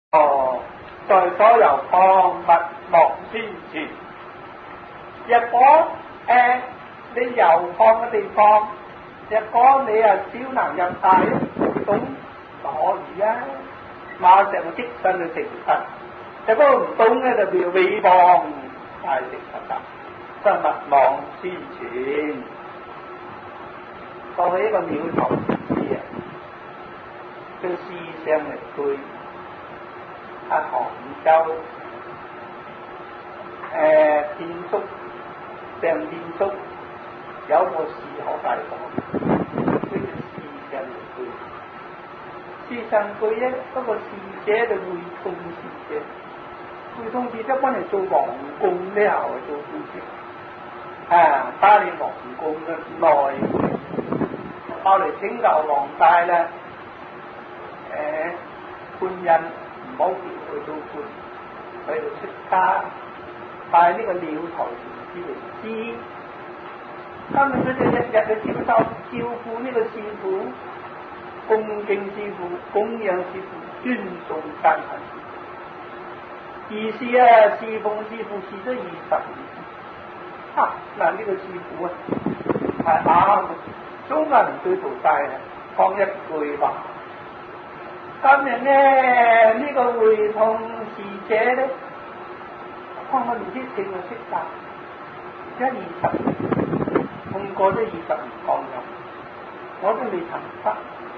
哦，在所有放勿忘先前。若果你遊放嘅地方，若果你少能入大咧，咁可以啊，馬上即身去成佛。若果唔懂咧，就叫毀謗大成佛啦，真勿忘先前。過去一個廟頭禪師啊，叫思想嚟對杭州建築鄭建築有個士可大講，呢叫思想嚟對。思想對咧，嗰個侍者就會通侍者，會通侍者幫你做皇宮呢後做官職，打理皇宮嘅內，後嚟拯救皇帝咧，官人唔好叫佢做官，佢就出家，但係呢個鳥頭禪師嚟知，今日佢哋日日去照顧呢個師傅，恭敬師傅，供養師傅，尊重讚歎師傅。意思侍奉師傅侍咗20年，嗱呢個師傅係啱，中國人對徒弟講一句話。今日呢，呢個會同侍者咧，我唔知點樣識㗎，而家20年，痛過咗20年光陰，我都未曾得，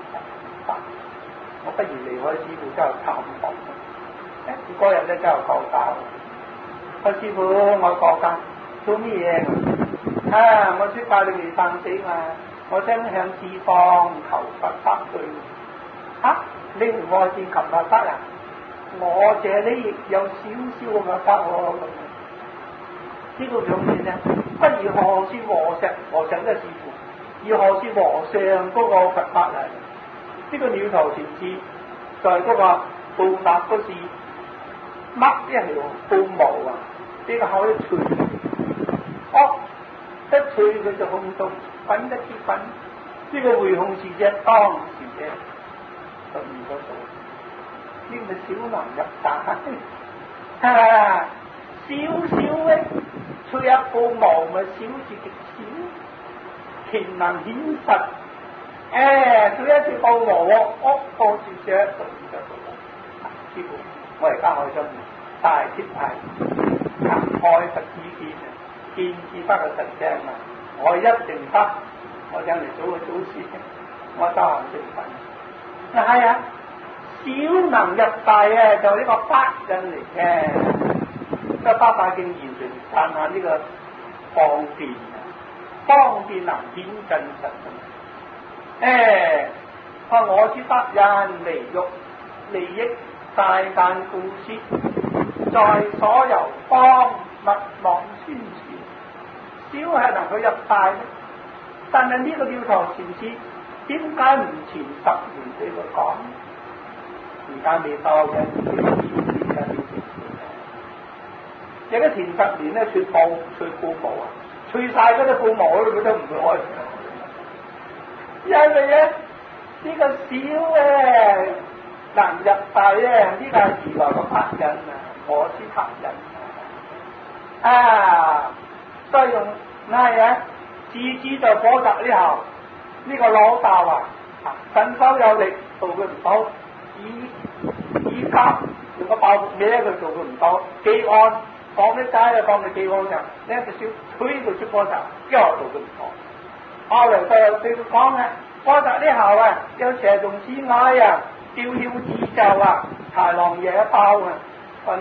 我不如離開師傅之後探訪。嗰日咧真係講教，我師傅我講教做咩嘢？我出家你未生死嘛，我想向四方求佛法去。你唔愛見求佛法啊？我這裏亦有少少嘅佛法喎。呢個兩面咧，不如何是和尚嘅師傅，而何是和尚嗰個佛法嚟？呢個鳥頭禪師在嗰個布達嗰時掹一條布毛啊，呢個口一吹，一吹佢就空中滾一啲滾，呢個會控侍者當時者就唔咗做，呢個小能入大，少少咧吹一布毛咪小至極少，權能顯實，吹一條布毛多住隻就唔得到，師傅我而家開心，大貼係開佛意見啊，見智不嘅神正啊，我一定得，我請嚟做個祖師，我得閒成佛。係小能入大就呢個法印嚟嘅，個八大經完全讚下呢個方便能顯真實。我知法印利益大間故事，在所有方勿忘先前，小係能夠入大咧，但係呢個鳥頭禪師點解唔前10年俾佢講？而家未到嘅，而家前10年咧，吹布毛啊，吹晒嗰啲布毛佢都唔會開，因為咧呢個小能入大咧，呢個係如來嘅法印啊，我知法印所以用自在火宅呢後，呢個老大話身手有力，做佢唔到。以家用個爆木孭佢做佢唔到，技安放啲街放佢技安就呢一個小推佢出波就一路做佢唔到。後來就對佢講火宅呢後有蛇蟲鼠蟻吊曉自就豺狼嘢一包話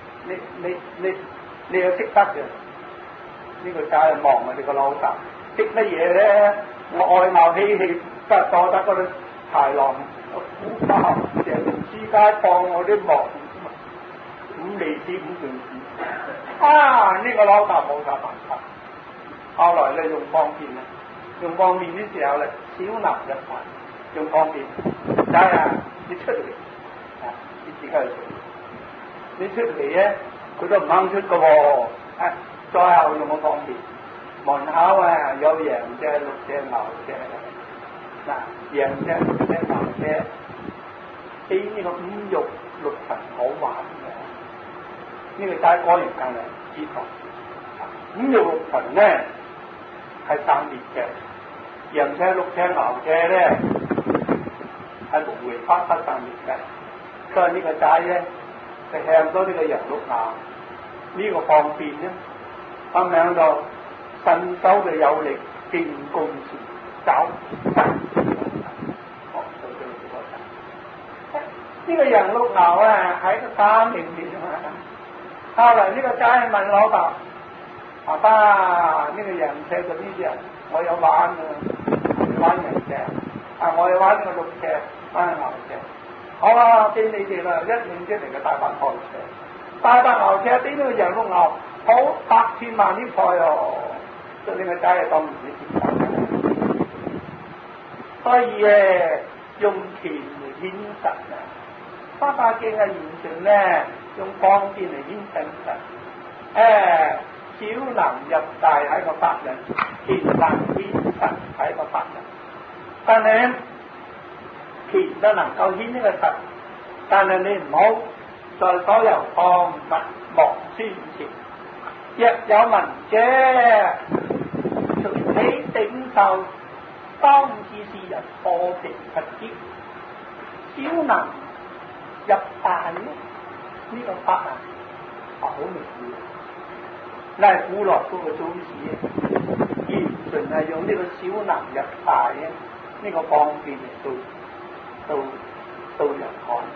你又識得嘅，呢個就係忙你個老大識乜嘢咧？我愛鬧嬉戲，都係多得嗰啲豺狼。虎豹蛇蟲之間放我啲忙5厘子5段子，呢個老豆冇晒辦法。後來咧用方便嘅時候咧，小能入大，用方便，你出嚟你自己去做，你出嚟咧佢都唔肯出噶喎。再後用個方便，門口有羊隻、鹿隻、牛隻。羊隻、牛隻，喺呢個5育六塵好玩嘅，呢個齋講完間嚟知道。五欲六塵咧係散滅嘅，羊車、鹿車、牛車咧係無為法不散滅嘅，所以呢個齋咧就向咗呢個羊鹿牛呢個方便咧，咁樣就身手嘅有力，見公事走。呢個羊鹿牛啊，喺個山裏面啊。後來呢個齋問老豆：爸爸，呢個羊車就呢隻，我有玩啊，玩羊車，我有玩呢個鹿車，玩牛車。好啊，俾你哋啦，一年之嚟嘅大白牛車，大白牛車俾呢個羊鹿牛，好百千萬啲菜哦，所以呢個齋係當唔止點解。所以用錢嚟顯實啊！《花花經》嘅現象咧，用方便嚟顯真實。小能入大係個法人，乾能顯實係個法人。但係乾都能夠顯呢個實，但係你唔好在所有方法莫宣傳。若有聞者，隨喜頂受，當知是人破皮不知。小能入大呢、這個法啊，好微妙。乃古來嗰個宗旨，完全係用呢個小能入大嘅呢個方便嚟到人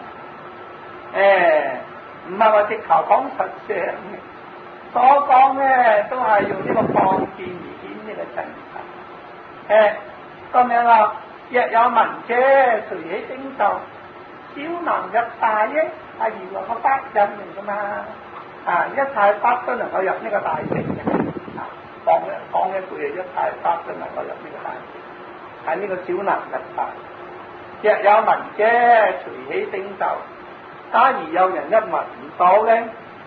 看。唔係話直頭講實相嘅，所講咧都係用呢個方便而顯呢個真實。咁樣啊，若有聞者，隨喜頂受。小能入大啫，係原來個法印嚟噶嘛，一切法都能夠入呢個大乘嘅，講一句嘢，一切法都能夠入呢個大乘，係呢個小能入大。若有聞者，隨喜頂受。假如有人一聞到咧，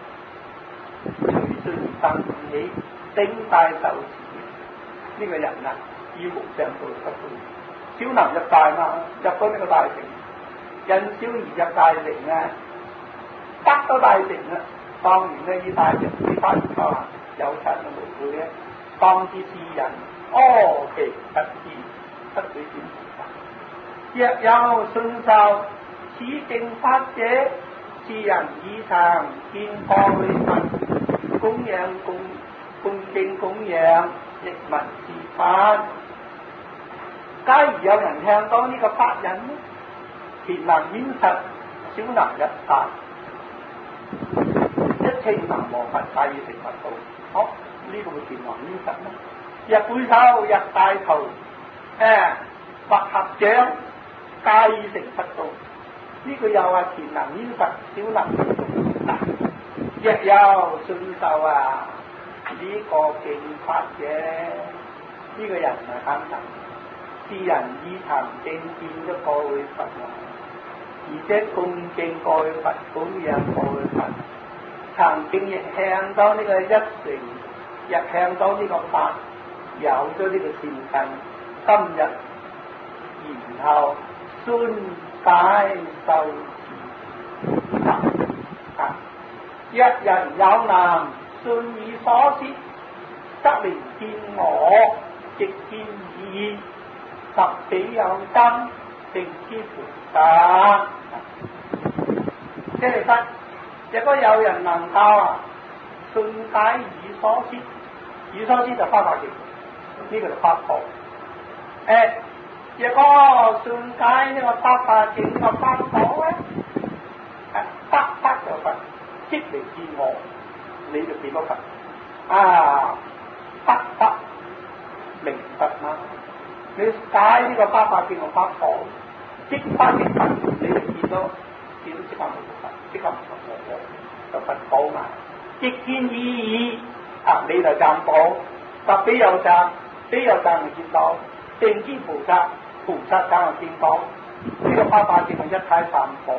隨順生喜，頂戴受持，呢個人啊，已無上道得道。小能入大嘛，入到呢個大乘。因小而入大乘啊，得到大乘啊，當然咧以大乘之法啊，有親嘅無悔咧，當知是人柯其不知，不會點知。若有信受此正法者，是人以常見過去聞，供養恭敬供養，亦聞是法。假如有人聽到呢個法引咧，乾能顯實，小能入大，一稱能忘佛，大已成佛道。好，呢個會乾能顯實咩？入背手，入大頭，或合掌，皆已成佛道。呢個又係乾能顯實，小能入大。若有信受呢個敬法者，呢個人係肯定，是人已曾正見咗過去佛，而且恭敬過去佛，供養過去佛，曾經亦向到呢個一乘，亦向到呢個法，有咗呢個善根，今日然後宣解受持。若人有能信以所知，則靈見我，直見義，十彼有真，定知菩薩。即係得，若果有人能夠信解以所知，以所知就花法經，呢個就法寶。若果信解呢個花法經個法寶咧，得就佛，即嚟見我，你就變咗佛。得明白嘛？你解呢個花法經個法寶，即花即佛，你就見到即刻冇佛，即刻唔同我，就佛寶嘛。即見義，你就賺寶，十彼有賺，彼有賺就見到，定知菩薩，菩薩賺就見到。呢個花法經係一體三寶。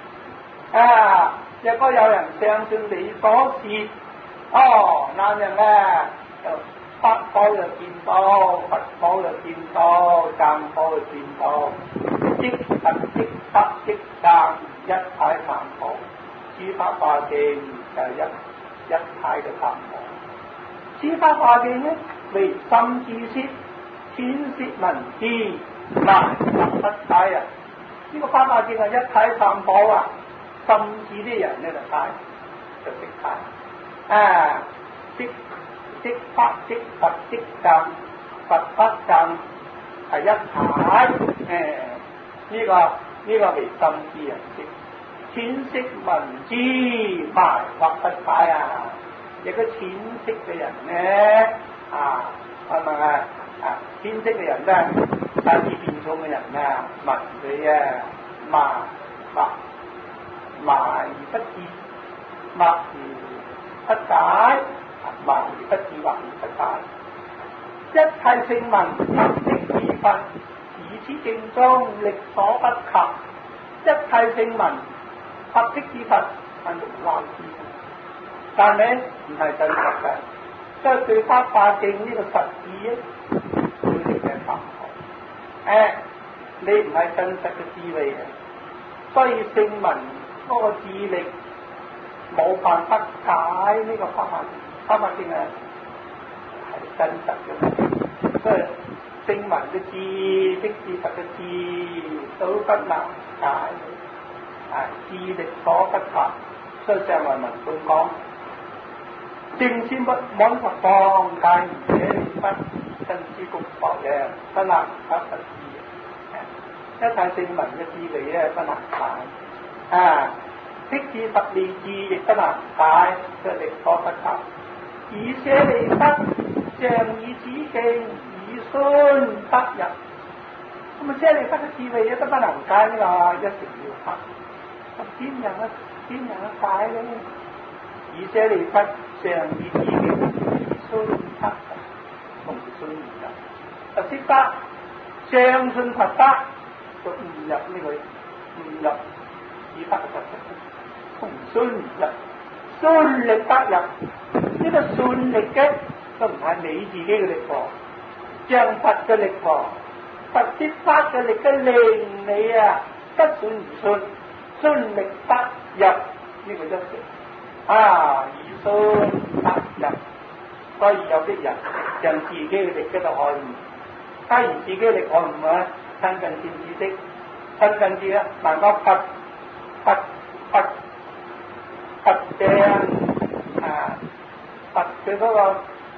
若果有人相信你所說，那人咧就法寶又見到，佛寶又見到，讚寶又見到， 即佛即法即僧一體談無，諸法華經就係一體嘅談無。諸法華經呢，為深知識，淺釋文字，難不解啊！呢個法華經係一體談無啊，深知啲人呢就解，就識解即法即佛即僧，佛法僧係一體。呢個為深知人識，淺釋文字埋或不解啊！一個淺釋嘅人呢，係咪啊？淺釋嘅人咧，大意變重嘅人啊，文佢啊埋而不知，默而不解，默而不知，默而不解。一切聖文，不識自分，以此正宗，力所不及。一切聖文，不識自分，係無難之。但係唔係真實嘅，即係對法華經呢個實質咧，佢哋嘅感覺。你唔係真實嘅智慧嘅，所以聖文嗰個智力冇辦法解呢個法華經。法華經係真實嘅，所以聖文嘅智、識字佛嘅智都不能解，智力所不及。所以上回文中講。正先不滿佛放戒而且不真知功佛嘅，不能不實知。一切聖文嘅智慧咧不能解，識字佛利智亦不能解，即係力所不及。以舍利弗，常以此經以信得入。咁啊，舍利弗嘅智慧咧都不能解呢個，一定要學。咁點樣解咧？以舍利弗。常以此經以信得入，從信而入。就識得相信佛法，就悟入呢個悟入以法嘅佛法，從信而入，信力得入。呢個信力嘅都唔係你自己嘅力喎，像佛嘅力喎，佛之法嘅力嘅令你不信而信，信力得入呢個一成。以信得入，所以有啲人用自己嘅力喺度開悟，假如自己嘅力開悟啊，親近善知識，親近智啊，能夠佛正佛嘅嗰個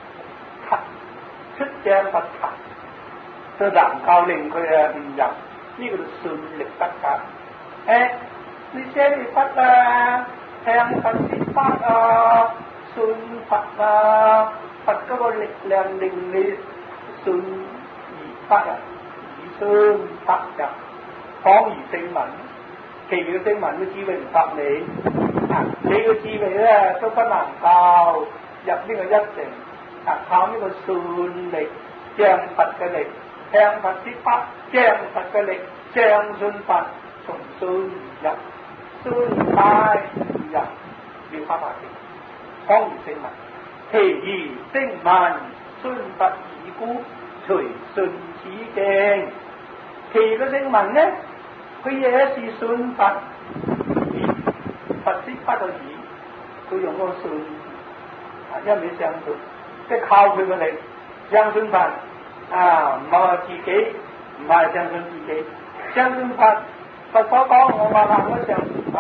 出正佛法，就能夠令佢悟入，呢個就信力得入。你舍利弗聽佛説法信佛佛嗰個力量令你信而得入，以信得入。講如聖文，其餘聖文嘅智慧唔及你，你嘅智慧咧都不能夠入呢個一成，靠呢個信力，將佛嘅力，聽佛説法，將佛嘅力，將信佛，從信而入。信解入了法華經，講如聖文，其餘聖文信佛已故，隨信此經。其餘嘅聖文呢，佢也是信佛，佛説法就已，佢用嗰個信，一味相信，即係靠佢嘅力，相信佛，唔係話自己，唔係相信自己，相信佛。佛所講，我話我相信佛，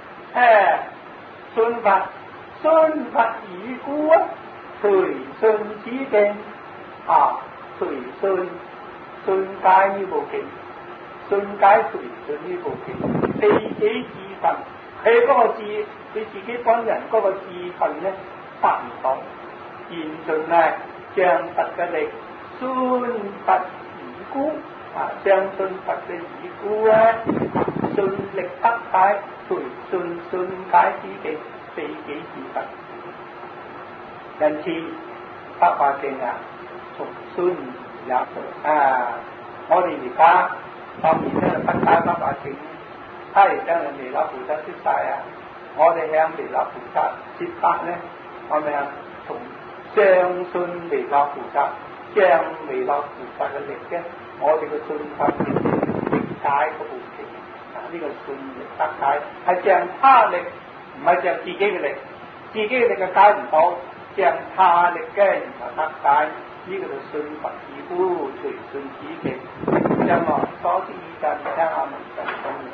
信佛，信佛已故隨信此經，隨信解呢部經，信解隨信呢部經，自己自份，佢嗰個自，佢自己本人嗰個自份咧達唔到，現盡將佛嘅力，信佛已故。相信佛嘅已故信力得解，隨信解此經，自己自佛。因此法華經從信而入。我哋而家當然咧不解法華經，係將彌勒菩薩説晒我哋向彌勒菩薩説法咧，我哋從相信彌勒菩薩，將彌勒菩薩嘅力嘅。我哋嘅信法解嗰部經呢個信力得解係仗他力，唔係仗自己嘅力，自己嘅力嘅解唔到，仗他力嘅然後得解，呢個就信佛之夫，隨信此極。因為所知意見聽下文神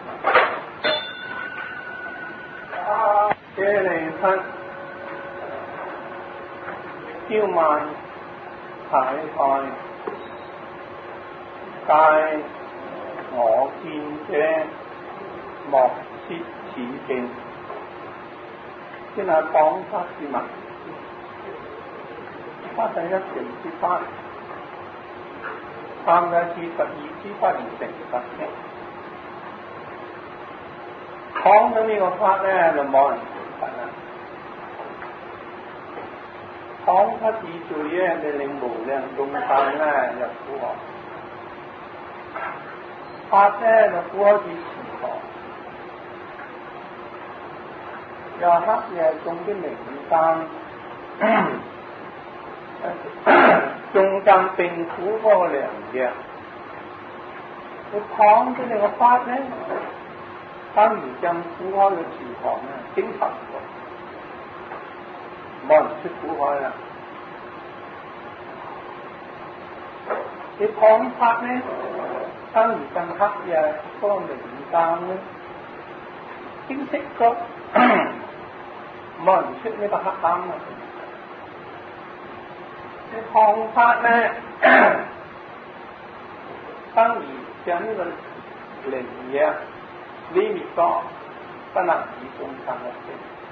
咁。舍利弗，憍慢懈怠，戒我見者，莫設此境。先係講法之文，法第一成之法，三嘅至12之法而成佛嘅。講咗呢個法咧，就冇人成佛啦。講法之最咧，你令無量眾生咧入苦海。法咧就苦海之前河，又黑夜種啲明燈，種燈並苦嗰個良藥。你講咗你個法咧，等於將苦海嘅池塘咧蒸沉咗，冇人出苦海啦。你講法咧，等於將黑夜嗰個明燈咧清晰咗，冇人出呢個黑燈啦。你講法咧，等於將呢個靈嘢毀滅咗，不能以眾生入境。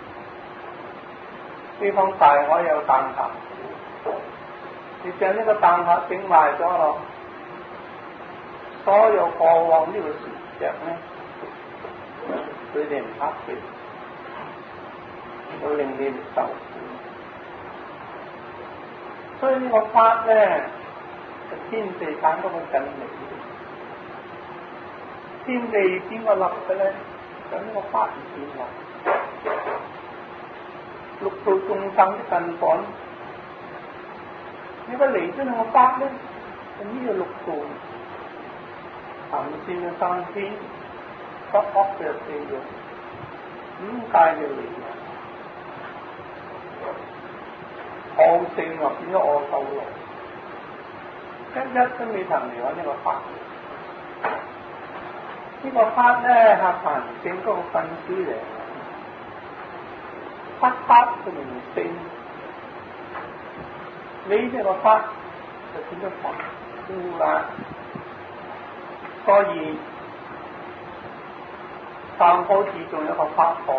呢方大海有彈頭，你將呢個彈頭整壞咗咯，所有過往呢個船隻咧，佢哋唔黑嘅，會令你哋受苦。所以呢個法咧，係天地間嗰個真理。天地邊個立嘅咧？就呢個法而建立。六道眾生嘅根本，你個嚟咗呢個法咧，就呢個六道行善嘅生天，不惡嘅地獄，五界嘅離人，好勝又變咗惡受樂，一都未曾離開呢個法。呢個法咧係凡聖嗰個分支嚟，法嘅名聖，你呢個法就變咗凡夫啦。所以三科之中有一個法寶，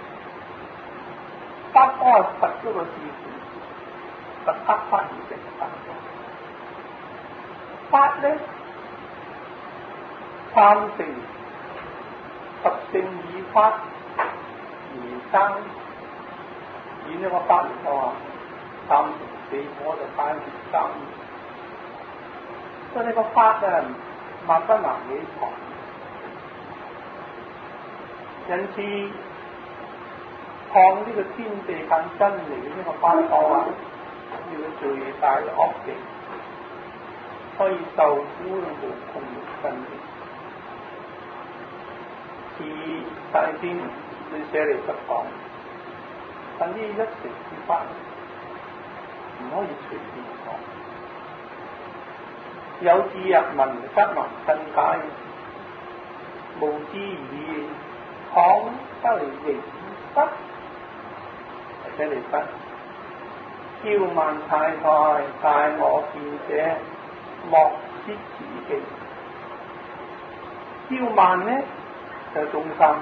法寶係佛嗰個智慧，佛得法而成法。法咧三乘十乘以法而生，以呢個法嚟講啊，三乘四火就單而生。所以呢個法咧萬不能起藏，因此抗呢個天地間真理呢個法寶啊，呢個最大嘅惡境，可以受苦無窮嘅真理。而大邊對舍利弗講，但呢一乘之法唔可以隨便講，有志入文則文真解，無志而講得嚟形失。舍利弗，憍慢懈怠，戒我見者，莫設此境。憍慢呢就眾生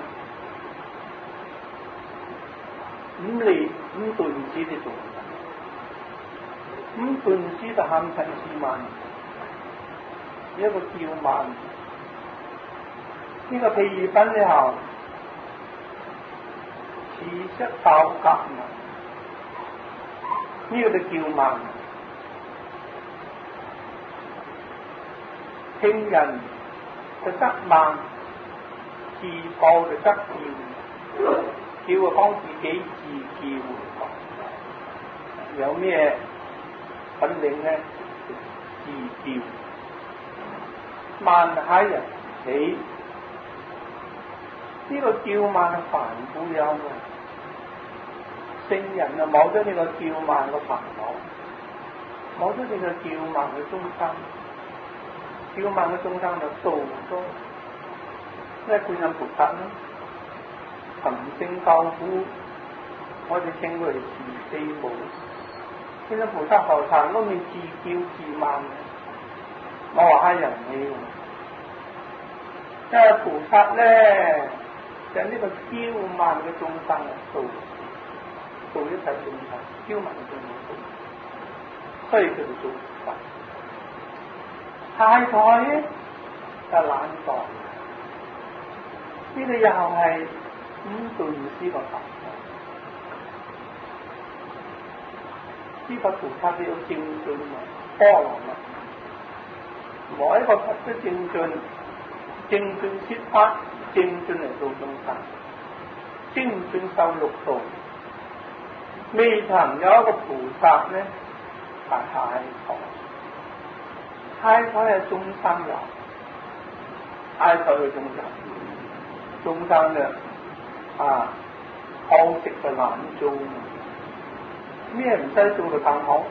五頓子嘅眾生，五頓子就堪稱之慢，一個憍慢。呢個譬喻品之後，持質道格慢，呢個就憍慢。聽人就得慢。自報就得叫，叫就幫自己自叫，有咩本領咧？自叫。慢係人起呢個叫慢嘅煩惱有啊，聖人啊冇咗呢個叫慢嘅煩惱，冇咗呢個叫慢嘅眾生，叫慢嘅眾生就度咗。因為觀音菩薩咧，尋聲救苦，我哋稱佢為慈悲母。觀音菩薩後生都未自叫自慢嘅，冇話人氣。因為菩薩咧就呢個驕慢嘅眾生度一切眾生，驕慢嘅眾生，所以叫做做菩薩。太怠咧就懶惰，呢個又係五頓師個法。諸佛菩薩都有正進啊，波羅蜜，冇一個佛都正進説法，正進嚟度眾生，正進受六道。未曾有一個菩薩咧係太怠係眾生有，太怠係眾生嘅好食嘅懶做。咩唔使做就更好，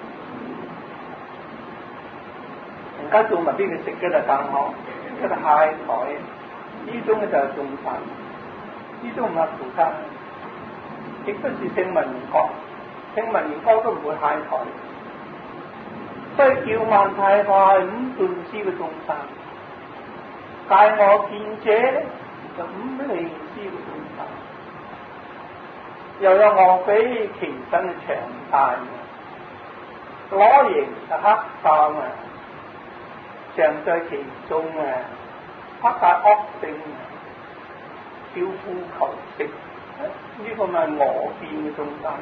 人家做埋俾佢食嘅就更好，呢個太怠，呢種嘅就係眾生，呢種唔係菩薩，亦都是聖聞緣覺，聖聞緣覺都唔會太怠，所以叫慢太怠五頓師嘅眾生，戒我見者就五利師嘅眾生。又有岳飛其身長大，裸形就黑衫啊，常在其中啊，黑帶惡性啊，挑夫求食，呢個咪我見嘅眾生。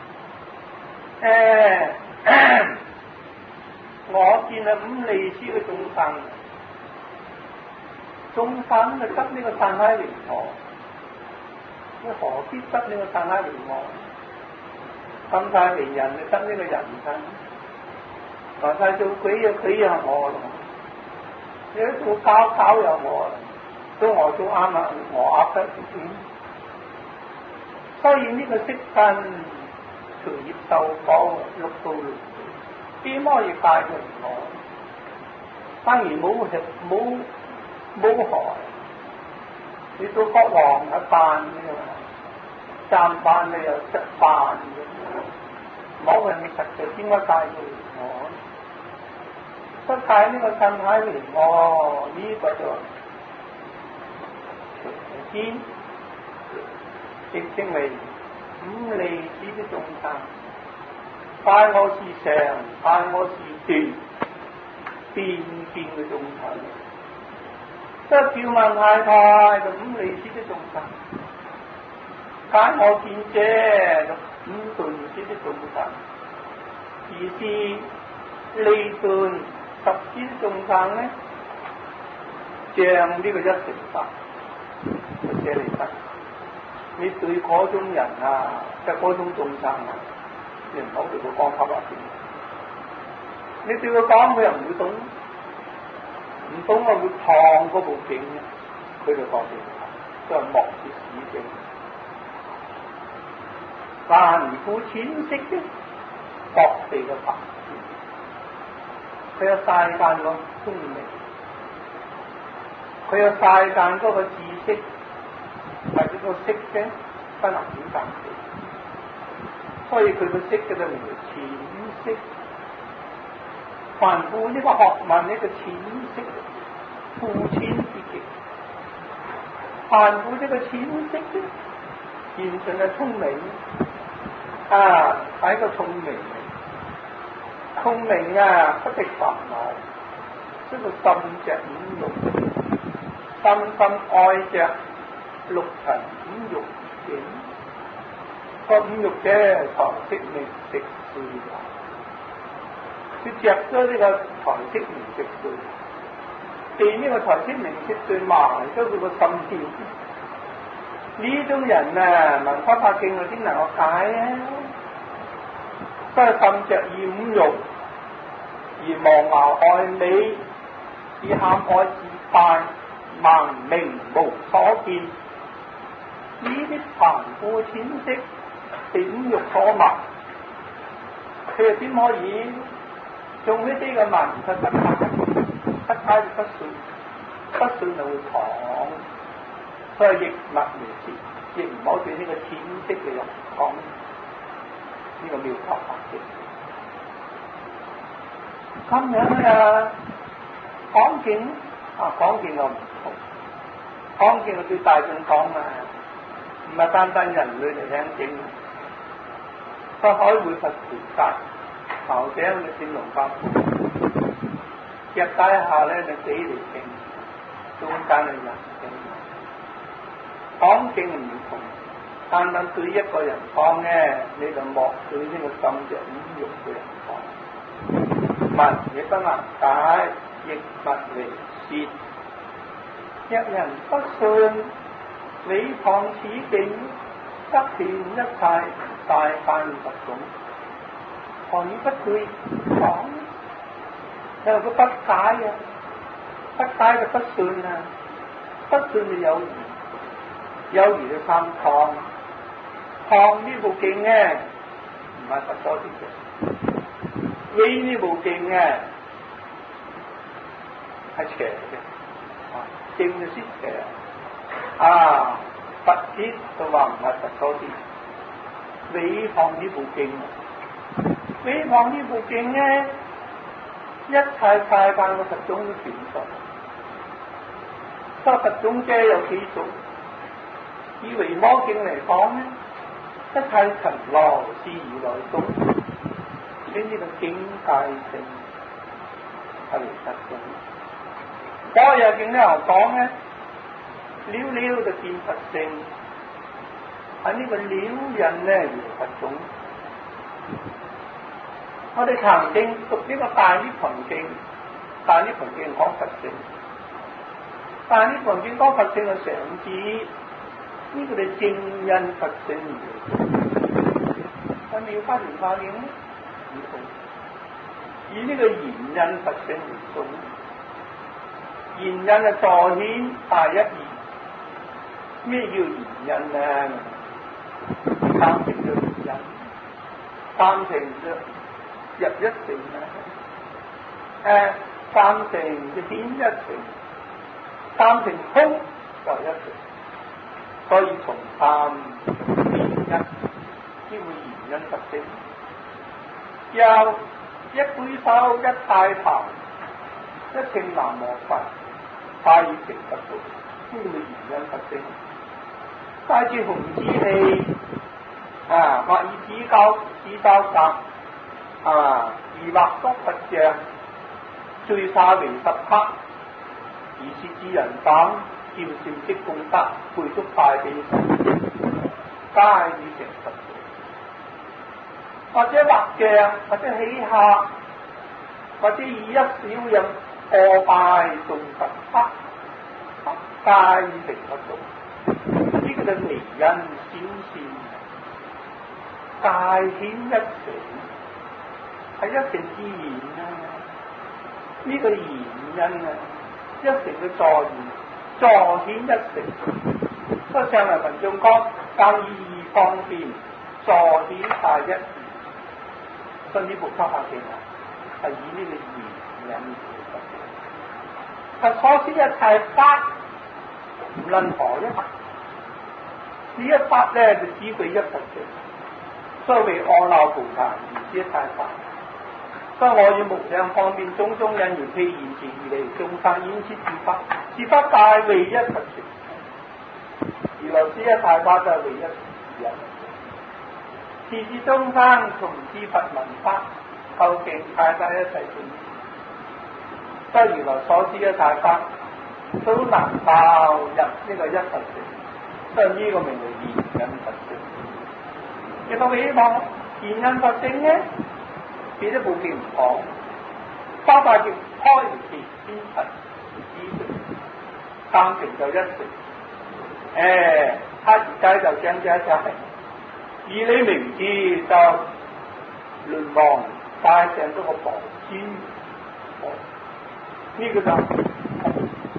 我見係五利師嘅眾生，眾生就得呢個散開靈陀。何必得呢個散開靈我？心態離人就得呢個人身，來世做鬼又佢又我咯，你做搞又我，都我做啱啦，我噏得點？所以呢個色身隨業受果，六道輪迴，點可以戒佢唔我？當然冇害。你做國王一辦嘅嘛，暫辦你又執辦嘅，冇人實在點解戒佢我？不戒呢個身體嚟我，呢個就天，亦稱為五利師嘅眾生。戒我是常，戒我是斷，變見嘅眾生。即係叫慢太怠就五利師的眾生，戒我見者就五頓師的眾生，而是利頓十師的眾生咧，像呢個一乘法就舍利弗。你對嗰種人啊，即係嗰種眾生啊，你唔好對佢講黑話先。你對佢講，佢又唔會懂。唔懂我會燙嗰部景，佢就講住，都係莫切使境。凡夫淺識嘅各地嘅法，佢有世間個聰明，佢有世間嗰個知識，或者個識嘅不能表達，所以佢個識嘅就名為淺識。凡夫呢個學問呢個淺識，富淺之極。凡夫呢個淺識咧，完全係聰明啊，係一個聰明嚟。聰明啊，不敵煩惱，呢個心着五欲，深深愛着六塵五欲境。個五欲者財色名食睡。佢着咗呢個財色名食睡，被呢個財色名食睡埋咗佢個心跳。呢種人啊，聞法華經我先能夠解啊！所以甚着以五欲，而亡淆愛美，以貪愛自快， 盲明無所見，呢啲殘酷淺色，點欲所盲？佢又點可以用呢啲嘅文去不解就不信，不信就會講，所以亦勿為之，亦唔好對呢個淺色嘅人講呢個妙法法嘅。咁樣啊，講經講經我唔同，講經我對大眾講嘛，唔係單單人類嚟聽經。個海會佛菩薩頭頂嘅聖龍法門，腳底下咧就死嚟經，中間係人經。講經唔同，單單對一個人講咧，你就莫對呢個心着污欲嘅人講。文亦不能解，亦勿為舌。一人不信，你旁此境，得遍一切大梵佛種，何以不對講？因為佢不解啊，不解就不信啊，不信就有疑，有疑就三抗，抗呢部經咧唔係佛所啲嘅，威呢部經咧係邪嘅，經就先邪啊！佛經就話唔係佛所啲。毀謗呢部經，毀謗呢部經咧，一切大梵嘅佛種都存在。所以佛種者有幾種？以維摩經嚟講咧，一切塵羅是如來種，呢個境界性係佛種。所有經咧又講咧，了了就見佛性。喺呢個了人咧，如佛種。我哋曾經讀呢個大涅槃經，大涅槃經講佛性，大涅槃經講佛性嘅上智，呢個係正因佛性嚟。喺妙法蓮華經唔同，以呢個現因佛性為重，現因係助顯大一義。咩叫現因咧？三成嘅原因，三成就入一成啊！三成就顯一成，三成空就一成。所以從三變一，先會現因佛性。又一舉手一帶頭，一稱南無佛，快已成佛道，先會現因佛性。帶住紅之氣或以指交格200幅佛像，最沙為10克，而是智人等漸漸積功德，具足大悲心，皆已成佛道。或者畫像，或者起客，或者以一小人破拜眾佛法，皆已成佛道。呢個就離因小善，大顯一成，係一成之言啊！呢個言因啊，一成嘅助顯一成。所以上嚟文中講，更以二方便助顯大一義。所以呢部《法華經》係以呢個言因嚟。所施一切法，無論何一法。呢一法咧就只佢一佛嘅，所謂阿耨菩提而知一切法。所以我要無量方便種種因緣譬現前而嚟，眾生演設自法，自法大為一佛傳。而來知一切法就係為一佛人。是至眾生從知佛聞法，究竟太大一切眾。所以如來所知一切法，都能夠入呢個一佛傳。所以呢個名為現因佛性。亦都希望現因佛性咧，其他部經唔講，包括叫開示天神知識，三成就一成。他而家就將這一切，以你名字就淪亡帶上咗個寶珠。呢個就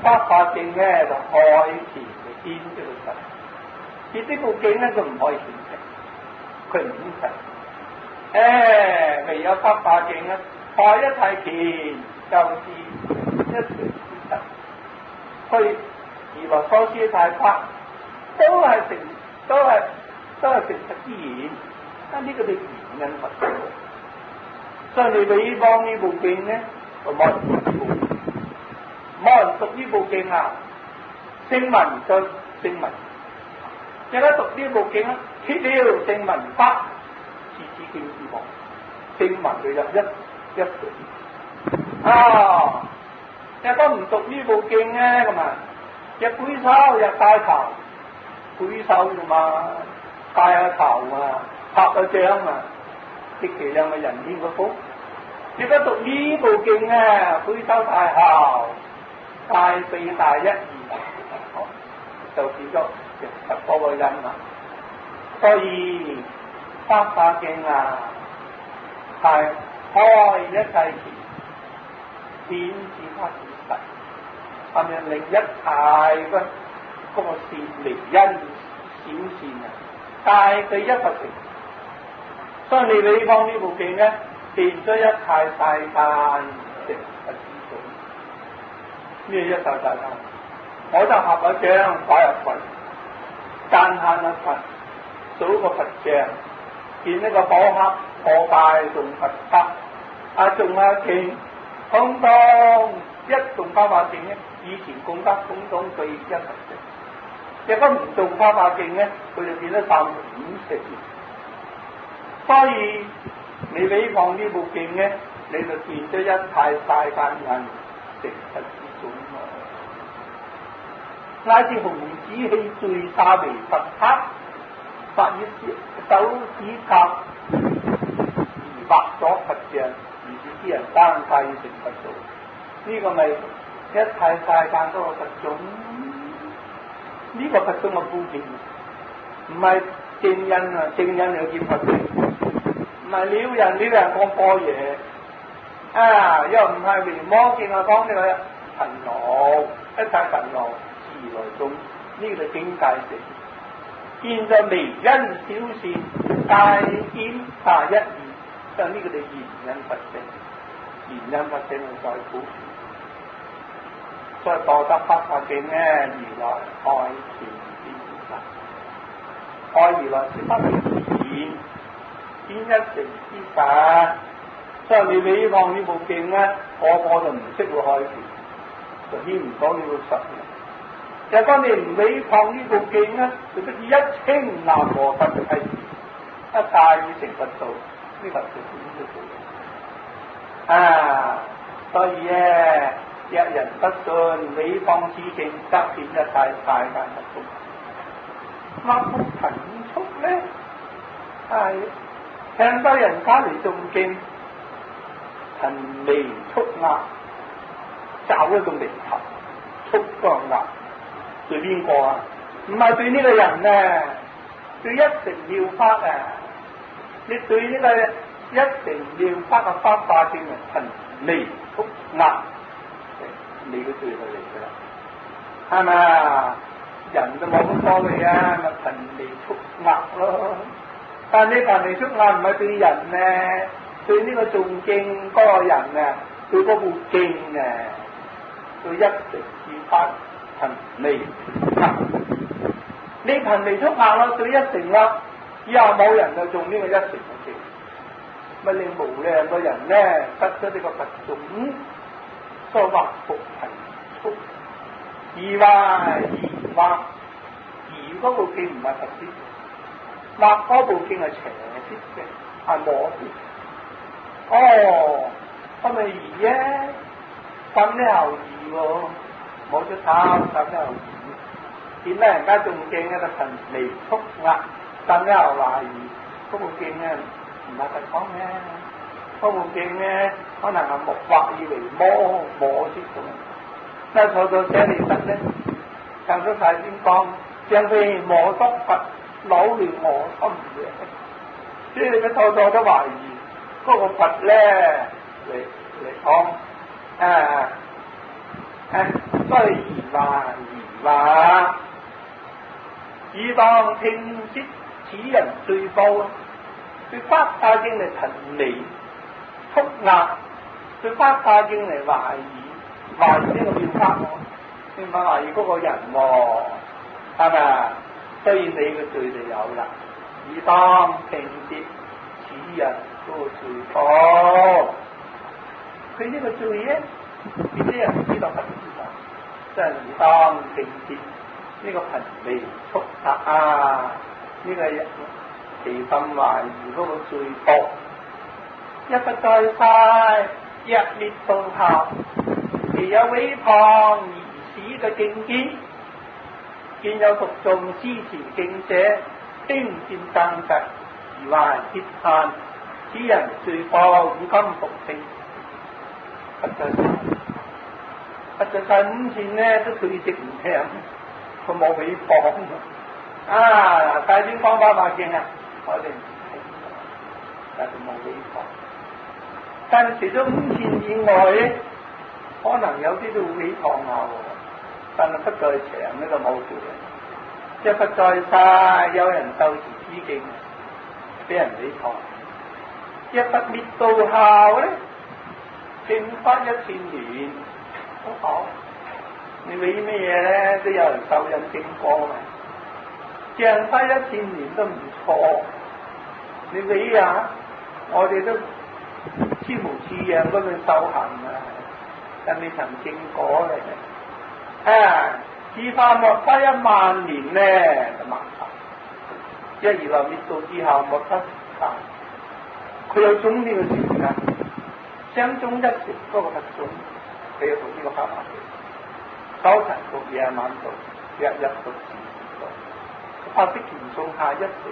發法徑咧就開前嘅見咗個實，而呢部經咧佢唔可以顯實，佢唔顯實。未有發法徑咧，開一太前就是一條事實，佢如來所說大法都係誠實之言，呢個叫言因佛性。所以你哋呢方呢部經咧，就冇人讀呢部經，冇人讀呢部經啊！聲聞就聲聞，而家讀呢部經咧，揭了聲聞法，是指經之王，聲聞佢入一段啊！而家唔讀呢部經咧，咁啊，一舉手一戴頭，舉手啫嘛，戴下頭啊，拍下掌啊！極其量嘅人天個福，而家讀呢部經啊，舉手大孝，大悲大一義，就變咗實嗰個因啦。所以發法經啊，係開一切前，顯示法事實，係咪另一太個嗰個善離因小善啊，帶佢一個成。所以你呢方呢部經咧，變咗一太大間成佛之種。咩一太大間？我就合咗掌擺入櫃，間限一佛，數個佛像，見呢個寶盒破敗仲佛德，仲勁，通通一種花法經咧，以前功德通通對一佛像。若果唔種花法經咧，佢就變咗三五成。所以你呢放呢部經咧，你就見咗一太大間人成佛之種咯。乃至紅子氣最大為佛塔，發於手指甲而畫咗佛像，而使啲人單帶成佛道。呢、這個咪一太大間嗰個佛種，呢、這個佛種嘅觀點，唔係正因啊，正因又見佛經。唔係了人講般若啊，又唔係微摩見我講呢個勤勞，一切勤勞自來種，呢個境界性。見咗微因小善，大見大一義，就呢個叫言因佛性，言因佛性係在苦。所以多得發法經咧，如來開前見實，開如來是不言。見一成之實，所以你呢放呢部經咧，個就唔識會開權，就牽唔到呢個實嘅。若果你唔俾放呢部經咧，就不似一稱南無佛就係一大會成佛道，呢個就點做啊？所以咧，一人不信，你放此經，則變一大間佛道。乜福thần速咧？係。聽多人家嚟誦經，thần眉觸額，找一個眉頭，觸個額，對邊個啊？唔係對呢個人啊，對一成妙法啊！你對呢個一成妙法嘅法化經啊，thần眉觸額，你都對佢嚟噶啦，係咪啊？人就冇咁多嘅啊，咪thần眉觸額咯。但你thần眉觸額唔係對人咧，對呢個誦經嗰個人啊，對嗰部經啊，對一成妙法thần眉觸額。你thần眉觸額咯，對一成啦，以後冇人就誦呢個一成嘅經，咪令無量個人咧得咗呢個佛種，所以話復thần速。而嗰部經唔係佛啲。畫嗰部經係邪啲嘅，係魔啲。哦，咁咪易啫，咁呢又易喎，冇咗貪，咁呢又易。見到人家誦經咧，就thần眉觸額，咁呢又話易。嗰部經咧唔係佛講嘅，嗰部經咧可能係木畫以為魔啲咁。那坐到這裏得咧，上咗太先講，將佢魔得佛。老亂我心嘅，所以你嘅初初都懷疑嗰個佛咧嚟講， 雖話而話，以當聽識此人罪報啊！佢發下經嚟陳離促壓，佢發下經嚟懷疑呢個妙法喎，先懷疑嗰個人喎，係咪啊？所以你嘅罪就有啦，以當聽識此人嗰個罪報，佢呢個罪咧，邊啲人知道不知道？即係以當聽識呢個陳離促壓啊，呢個其心懷疑嗰個罪報，一不再晒，一滅到效，其有毀謗而使嘅境見，見有獨眾支持境者，聽見爭執而懷結限，此人罪報古今復聽，不再晒5前呢都退職唔聽，佢冇毀謗啊！大專講8百經啊！我哋唔聽，但係冇毀謗。但係除咗5前以外咧，可能有啲都會毀謗下喎。但係不在場呢個冇條嘅，即係不在晒，有人受持此經，俾人毀謗。一不滅道效咧，正法1000年都好。你毀咩嘢咧？都有人受印正果啊！正法1000年都唔錯。你毀啊！我哋都似模似樣嗰度修行啊，但未曾正果嚟嘅。自化莫得10000年咧就麻煩，一如來滅道之後莫得但佢有種呢個時間，相中一時嗰個特種，佢要讀呢個法華經，早晨讀夜晚讀，日日讀時讀，法識田種下一時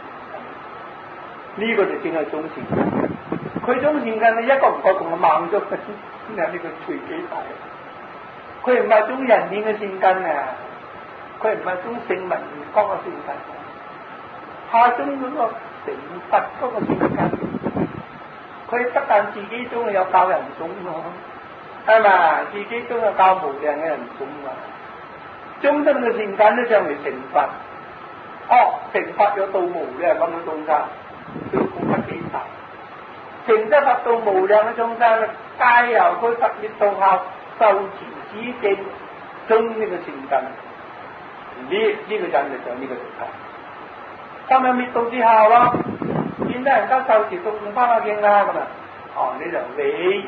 呢個就正係中善根，佢中善根你一個唔覺同我猛咗，先係呢個隨機大。佢唔係種人面嘅善根啊，佢唔係種聖文光嘅善根，係種嗰個成佛嗰個善根。佢不但自己中有教人種喎，係嘛？自己中有教無量嘅人種啊，中得嘅善根都將嚟成佛。成佛有道無量咁嘅眾生，佢功德幾大？成得佛道無量嘅眾生，皆由佢佛滅道後受持此經，中呢個善根。呢個人就上呢個地方。今日滅道之後咯，見到人家受持讀誦法華經啦咁啊，你就毀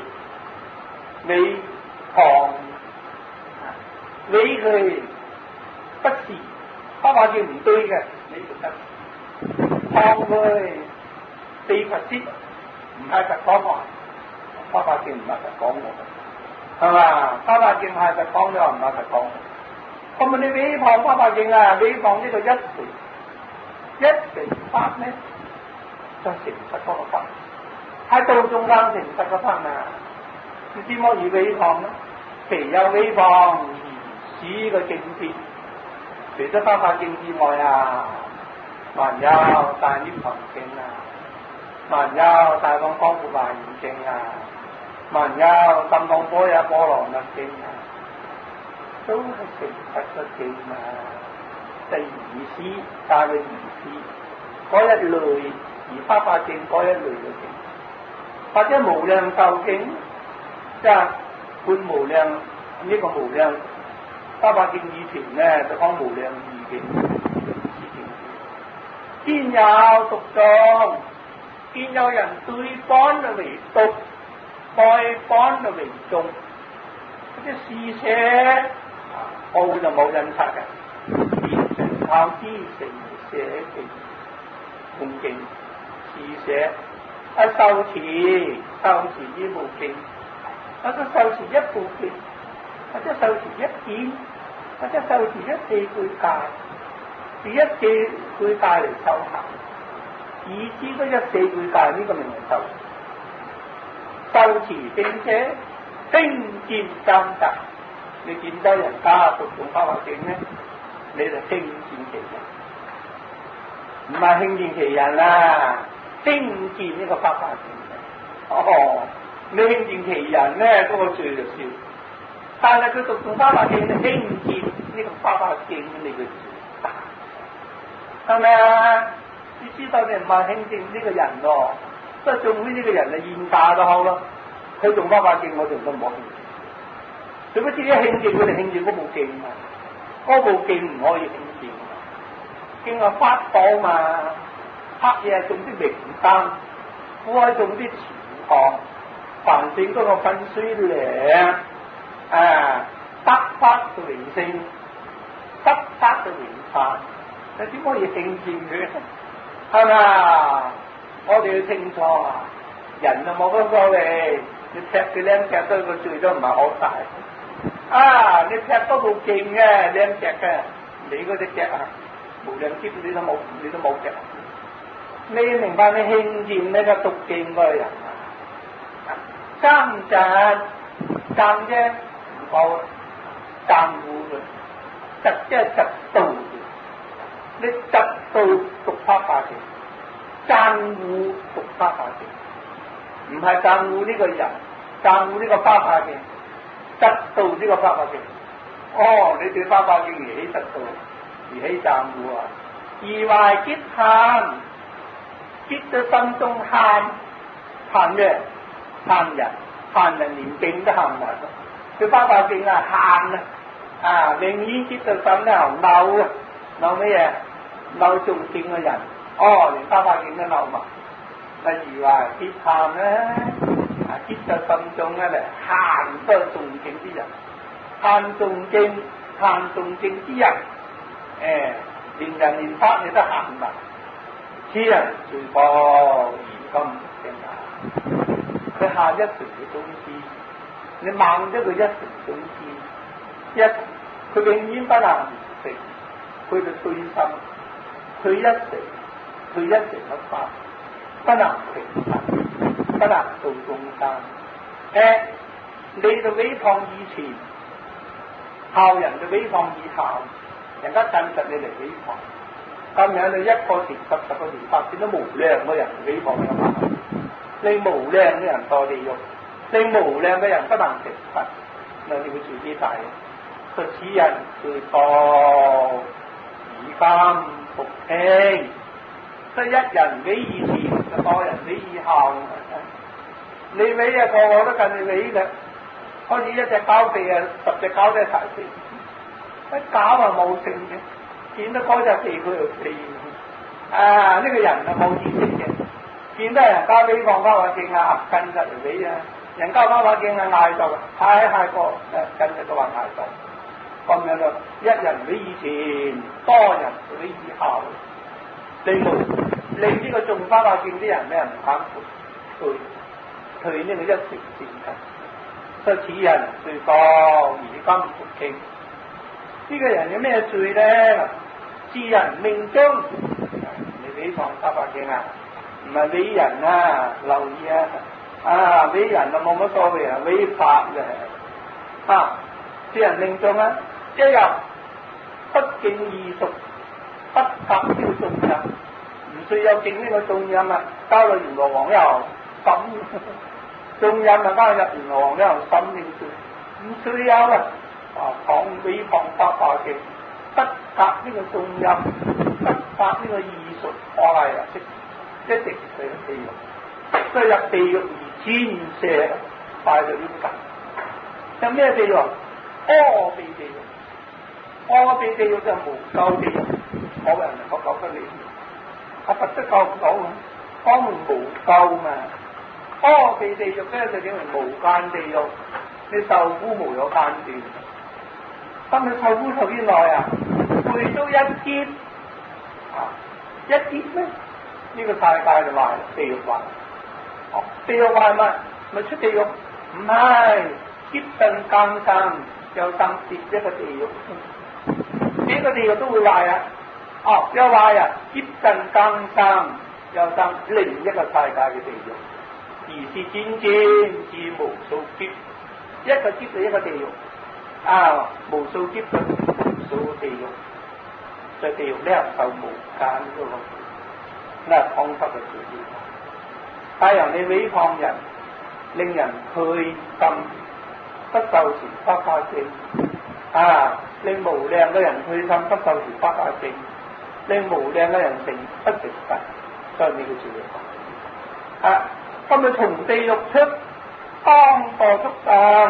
謗佢不是法華經唔對嘅，你就得謗佢非佛説，唔係佛講話，法華經唔係佛講我，係嘛？法華經係佛講嘅，唔係佛講。咁啊，你毀謗法華經啊，毀謗呢個一成法咧，就成佛嗰個法，喺道中間成佛個法啊！你點可以毀謗呢？其有毀謗而使個境界，除咗法華經之外啊，還有大涅槃經啊，還有大放光復華嚴經啊，還有金剛般若波羅蜜經啊，都係成佛個經啊！第二師帶嘅二師嗰一類，而法華經嗰一類嘅經，或者無量壽經，即係觀無量呢個無量法華經以前咧就講無量義經，見有獨眾，見有人對幫就為獨，代幫就為眾，嗰啲試寫報就冇印刷嘅。靠知成寫經共經試寫，受持呢部經，或者受持一部經，或者受持一件，或者受持一四句戒，以一四句戒嚟修行，以知嗰一四句戒呢個名為受持並且聽見爭執，你見到人家讀誦法華經咧？你就聽見其人，唔係聽見其人啦，聽見呢個法華經。你聽見其人咧，嗰個罪就少。 但係佢讀誦花花經咧，輕見呢個花花經呢個字大，係咪啊？你知道你唔係輕見呢個人咯，即係仲呢個人係現價都好咯。佢讀花花經，我哋都冇興見。做乜知一興見，佢哋興見嗰部經啊？嗰部經唔可以興見，經係法寶嘛，黑嘢種啲明燈，苦係種啲慈航，凡聖嗰個分水嶺。得法嘅靈性，失法嘅靈法，你點可以聽見佢？係咪？我哋要清楚啊！人就冇嗰個嚟，你踢佢兩隻都個罪都唔係好大。你踢多部勁嘅兩隻嘅，你嗰隻隻啊，無量劫你都冇隻。你明白你聽見呢個讀經嗰個人啊？爭啫。冇爭護嘅，執即係執道嘅。你執道讀花花經，爭護讀花花經，唔係爭護呢個人，爭護呢個花花經，執道呢個花花經。你對花花經而起執道，而起爭護啊！而懷結貪，結咗心中貪咩？貪人連經都貪埋。佢花花經慳寧願結到心咧嬲咩嘢？嬲誦經嘅人，連花花經都嬲埋。例如話結貪咧，結到心中咧慳多誦經啲人，慳誦經啲人，連人連法你都慳埋。此人罪過嚴金正大，佢下一條嘅宗旨。你盲咗佢一成總知，佢永遠不能完成，佢就退心，佢一成一法，不能平衡，不能做眾生。你就毀謗以前，後人就毀謗以後，人家真實你嚟毀謗，咁樣你一個時十個時發展都無量嘅人毀謗嘅嘛，你無量嘅人墮地獄。你無量嘅人不能成佛，你會自己大。佢此人罪過以今復興，即係一人比以前，就多人比以後。你比啊個個都近你比嘅，好似一隻狗地啊，10隻狗都一齊死，一搞啊冇性嘅，見到嗰隻地佢就死。呢個人啊冇意識嘅，見到人家比放花經近實嚟比啊。人家花花經嗌到太過，近日都話嗌到，咁樣就一人比以前，多人比以後。你呢個種花花經啲人咩人唔肯退呢個一成善行，所以此人罪過而今復興。呢個人有咩罪咧？自人命中，你俾放花花經唔係俾人留意俾人冇乜所謂違法嘅自人命中一日不敬異熟，不達標眾人，唔需要敬呢個眾人交到閻羅王又審，眾人交入閻羅王又審定罪，唔需要講違謗花花經，不達呢個眾人，不達呢個異熟，一直去地獄，所以入地獄而天射快到呢個有咩地獄？阿鼻地獄，阿鼻地獄就無救地獄，冇人能夠救得你。佛都救唔到，講明無救嘛。阿鼻地獄咧就叫為無間地獄，你受苦無有間斷。咁你受苦受幾耐背都一劫一劫咩？呢個世界就壞，地獄壞。地獄壞咪出地獄？唔係，劫盡更生又生跌一個地獄，呢個地獄都會壞又壞劫盡更生又生另一個世界嘅地獄，而是漸漸至無數劫，一個劫就一個地獄無數劫就無數地獄，在地獄呢受無間嗰個。空失嘅自己，太陽你毀謗人，令人退心， 不受持不法正啊，令無量嘅人退心不受持不法正，令無量嘅人成不成佛，所以呢個字啊，咁佢從地獄出，當墮畜生，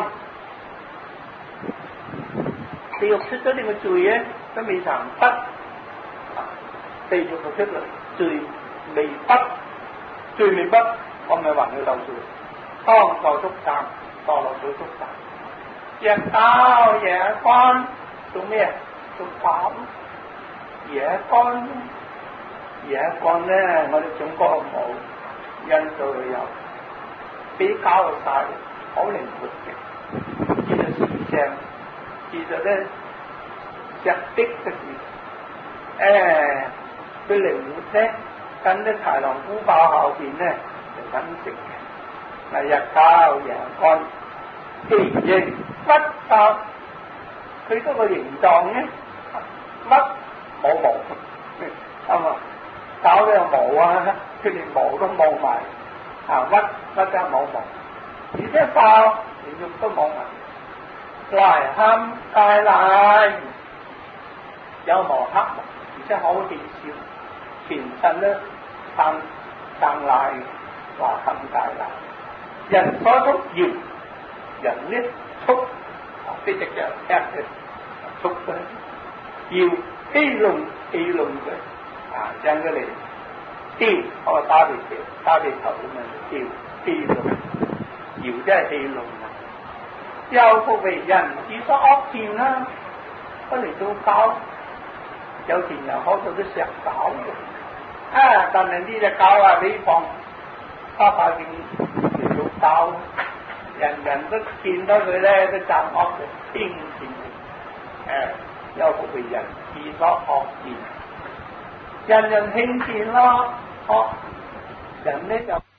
地獄出咗呢個罪咧，都未曾得，地獄就出嚟，罪未畢，罪未畢，我咪還要漏罪，當墮畜生，墮落咗畜生。夜交夜干做咩？做法夜干，夜干咧，我哋中國冇，印度有，比較晒，好靈活嘅。其實事情，其實咧，石的嘅事，佢靈活咧，跟啲豺狼虎豹後邊咧就緊食嘅。嗱，夜交夜干，其形骨骼，佢嗰個形狀咧，乜冇毛，係嘛？搞都有毛啊，佢連毛都冇埋，屈真係冇毛，而且豹連肉都冇埋，來堪界賴，有毛黑毛，而且好氣笑，全身咧生賴，來堪界賴，人所捉搖，人呢畜。呢隻腳一嘅畜嘅，搖飛龍嘅，將佢嚟吊，我打地頭咁樣吊飛龍，搖即係飛龍啊！又復為人自所惡田啦，不嚟到搞，有田又開到啲石搞嘅，但係呢隻狗啊，你放花花徑嚟到搞。人人都見到佢咧，都讚惡嘅天善，又復為人自所惡見，人人興見咯，人咧就。